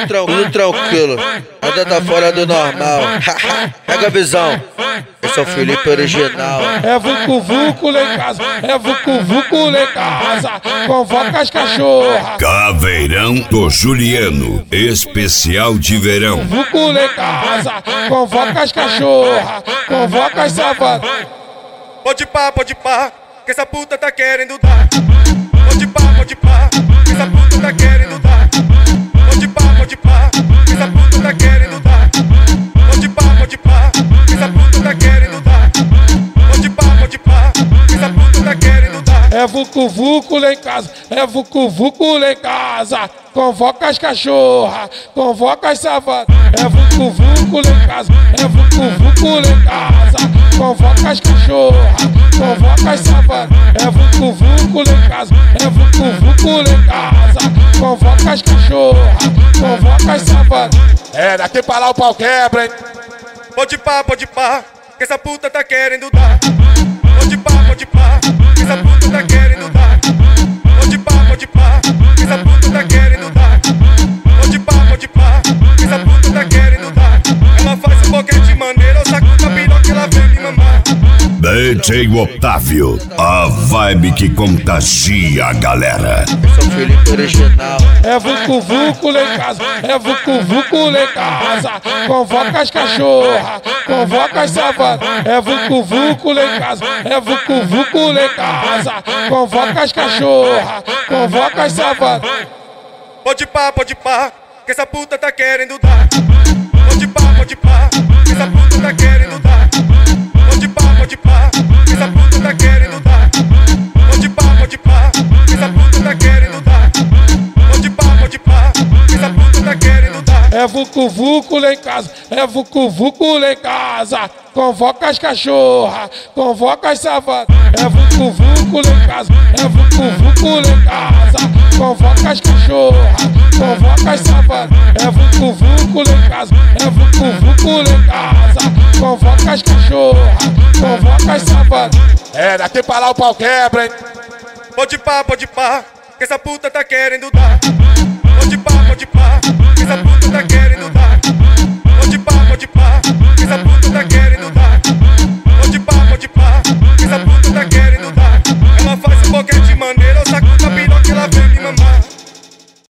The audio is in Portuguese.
tudo tranquilo, nada tá fora do normal. Pega a visão, esse é o Felipe original. É vucu vucu lá em casa, é vucu vucu lá em casa, convoca as cachorras. Caveirão do Juliano, especial de verão. Vucu lá em casa, convoca as cachorras, convoca as savanas. Pode pá, que essa puta tá querendo dar. Pode pá, que essa puta tá querendo dar. Pode pá, que essa puta tá querendo dar. Pode pá, que essa puta tá querendo dar. Pode pá, que essa puta tá querendo dar. É vucu vucu lá em casa, é vucu vucu lá em casa, convoca as cachorras, convoca as savanas. É vucu vucu lá em casa, é vucu vucu lá em casa, convoca as cachorras, convoca as savanas. É vucu vucu lá em casa, é vucu vucu lá em casa, convoca as cachorras, convoca as savanas. É, daqui pra lá o pau quebra, hein? Pode pá, que essa puta tá querendo dar. Pode pá, que essa puta tá querendo dar. Pode pá, que essa puta tá querendo dar. Pode pá, que essa puta tá querendo dar. Ela faz um boquete maneiro, eu saco da piroca e ela vem me mamar. DJ Otávio, a vibe que contagia a galera. Esse é o Felipe original. É vucu vucu lá em casa, é vucu vucu lá em casa, convoca as cachorras, convoca as savanas. É vucu vucu lá em casa, é vucu vucu lá em casa, convoca as cachorras, convoca as savanas. Pode pá, que essa puta tá querendo dar. Pode pá, que essa puta tá querendo dar. Pode pá, que essa puta tá querendo dar. Pode pá, que essa puta tá querendo dar. Pode pá, que essa puta tá querendo dar. É vucu vucu lá em casa, é vucu vucu lá em casa, convoca as cachorras, convoca as savanas. É vucu vucu lá em casa, é vucu vucu lá em casa, convoca as cachorras, convoca as savanas. É vucu vucu lá em casa, é vucu vucu lá em casa, convoca as cachorras, convoca as savanas. É, daqui pra lá o pau quebra, hein? Pode pá, que essa puta tá querendo dar. Pode pá, que essa puta tá querendo dar.